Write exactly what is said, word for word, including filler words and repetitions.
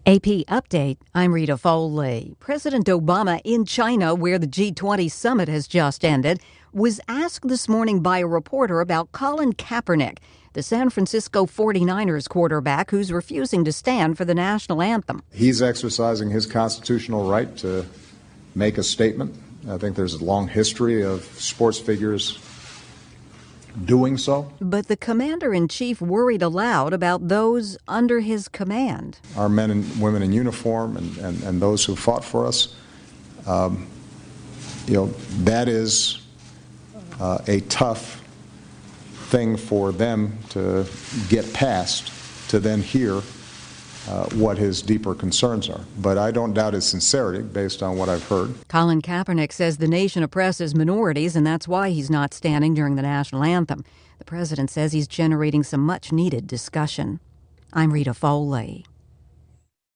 A P Update, I'm Rita Foley. President Obama in China, where the G twenty summit has just ended, was asked this morning by a reporter about Colin Kaepernick, the San Francisco forty-niners quarterback who's refusing to stand for the national anthem. He's exercising his constitutional right to make a statement. I think there's a long history of sports figures doing so. But the commander-in-chief worried aloud about those under his command. Our men and women in uniform and, and, and those who fought for us, um, you know, that is uh, a tough thing for them to get past, to then hear Uh, what his deeper concerns are. But I don't doubt his sincerity based on what I've heard. Colin Kaepernick says the nation oppresses minorities, and that's why he's not standing during the national anthem. The president says he's generating some much-needed discussion. I'm Rita Foley.